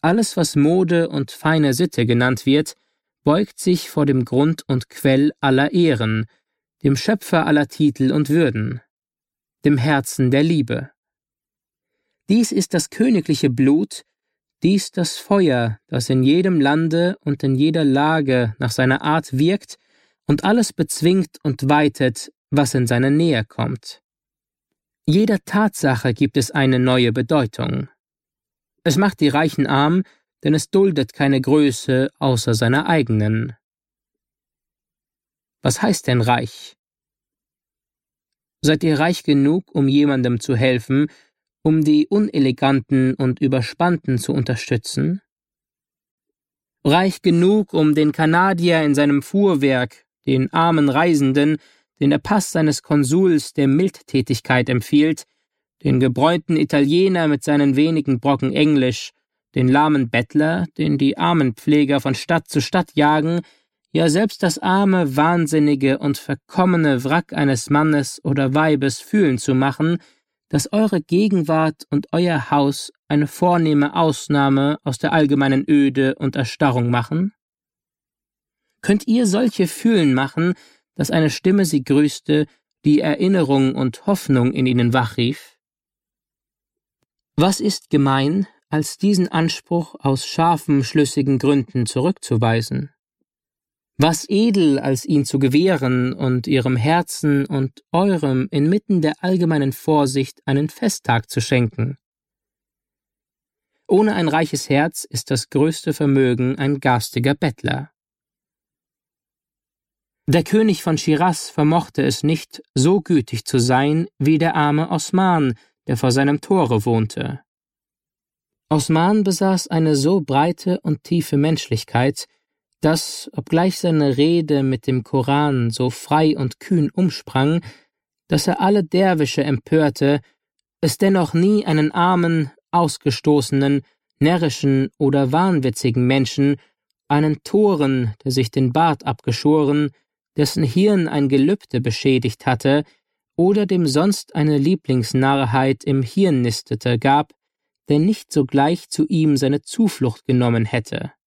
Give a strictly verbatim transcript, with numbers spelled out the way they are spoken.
Alles, was Mode und feine Sitte genannt wird, beugt sich vor dem Grund und Quell aller Ehren, dem Schöpfer aller Titel und Würden, dem Herzen der Liebe. Dies ist das königliche Blut, dies das Feuer, das in jedem Lande und in jeder Lage nach seiner Art wirkt und alles bezwingt und weitet, was in seine Nähe kommt. Jeder Tatsache gibt es eine neue Bedeutung. Es macht die Reichen arm, denn es duldet keine Größe außer seiner eigenen. Was heißt denn reich? Seid ihr reich genug, um jemandem zu helfen, um die Uneleganten und Überspannten zu unterstützen? Reich genug, um den Kanadier in seinem Fuhrwerk, den armen Reisenden, den der Pass seines Konsuls der Mildtätigkeit empfiehlt, den gebräunten Italiener mit seinen wenigen Brocken Englisch, den lahmen Bettler, den die Armenpfleger von Stadt zu Stadt jagen, ja selbst das arme, wahnsinnige und verkommene Wrack eines Mannes oder Weibes fühlen zu machen, dass eure Gegenwart und euer Haus eine vornehme Ausnahme aus der allgemeinen Öde und Erstarrung machen? Könnt ihr solche fühlen machen, dass eine Stimme sie grüßte, die Erinnerung und Hoffnung in ihnen wachrief? Was ist gemein, als diesen Anspruch aus scharfen, schlüssigen Gründen zurückzuweisen? Was edel, als ihn zu gewähren und ihrem Herzen und eurem inmitten der allgemeinen Vorsicht einen Festtag zu schenken? Ohne ein reiches Herz ist das größte Vermögen ein garstiger Bettler. Der König von Schiraz vermochte es nicht, so gütig zu sein wie der arme Osman, der vor seinem Tore wohnte. Osman besaß eine so breite und tiefe Menschlichkeit, dass, obgleich seine Rede mit dem Koran so frei und kühn umsprang, dass er alle Derwische empörte, es dennoch nie einen armen, ausgestoßenen, närrischen oder wahnwitzigen Menschen, einen Toren, der sich den Bart abgeschoren, dessen Hirn ein Gelübde beschädigt hatte, oder dem sonst eine Lieblingsnarrheit im Hirn nistete, gab, der nicht sogleich zu ihm seine Zuflucht genommen hätte.